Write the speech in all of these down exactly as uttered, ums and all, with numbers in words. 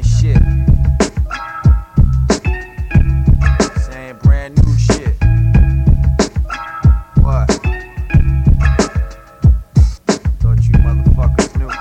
shit. Saying brand new shit. What? Thought you motherfuckers knew.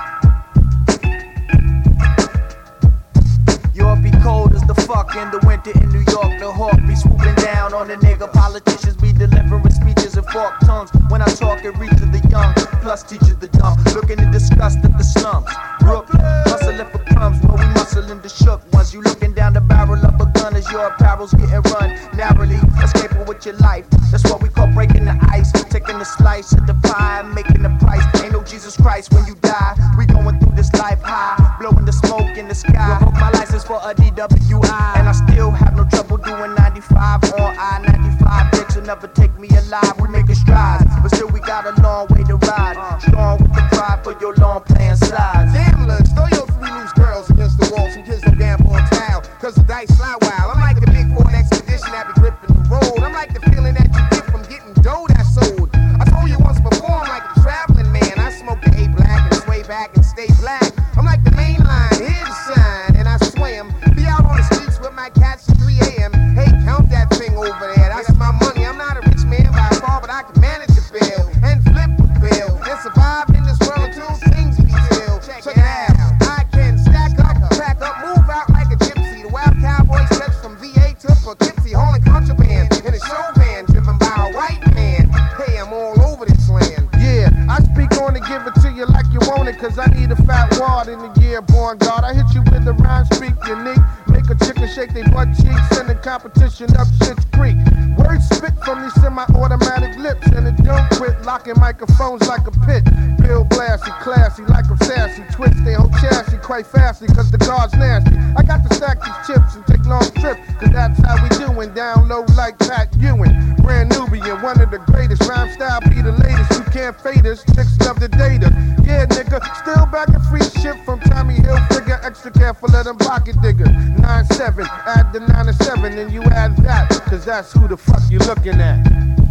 You'll be cold as the fuck in the winter in New York. The hawk be swooping down on the nigga. Politicians be delivering speeches and forked tongues. When I talk, it reaches the young, plus teaches the dumb. Looking in disgust at the slums. Brooklyn, hustling for crumbs, where we muscling the shook ones. You looking down the barrel of a gun as your apparel's getting run narrowly, escaping with your life. That's what we call breaking the ice, taking a slice of the pie, making the price. Ain't no Jesus Christ when you die. We going through this life high, blowing the smoke in the sky. Revoke my license for a D W I, and I still have no trouble doing ninety-five on I ninety-five. Bitch, will never take me alive. We making strides, but still we got a long way to ride. Strong with the pride for your long playing slides. Gamblers, throw your three loose girls against the wall. Some kids don't gamble on town, cause the dice fly wild. I'm like the big Ford expedition that be gripping the road. I'm like the feeling that you get from getting dough that's sold. I told you once before, I'm like a traveling man. I smoke the A black and sway back and stay black. I'm like the main line, here to shine, and I swam. Be out on the streets with my cats at three a.m. Hey, count that thing over there, that's my money. I'm not a rich man by far, but I can manage the bill and flip the bill and survive in this world until things be still. Check it out, I can stack up, pack up, move out like a gypsy. The wild cowboy stretch from V A to Poughkeepsie, hauling contraband in a show van driven by a white man. Hey, I'm all over this land. Yeah, I speak on and give it to you like you want it, cause I need a fat wad in the year, born God. I hit you with a rhyme, speak unique. Make a chicken shake they butt cheeks, send the competition up Shit's Creek. Words spit from these semi-automatic lips, and it don't quit, locking microphones like a pit. Bill Blasty, classy, like I'm sassy. Twist they whole chassis quite fastly, cause the guard's nasty. I got to stack these chips and take long trips, cause that's how we doin', down low like Pat Ewing. Brand Nubian, one of the greatest, rhyme style be the latest. You can't fade us, chicks love the data. Yeah, nigga, still back and free shit from Tommy Hilfiger, extra careful of them pocket diggers. nine seven, add the nine and seven, and you add that, cause that's who the fuck you looking at.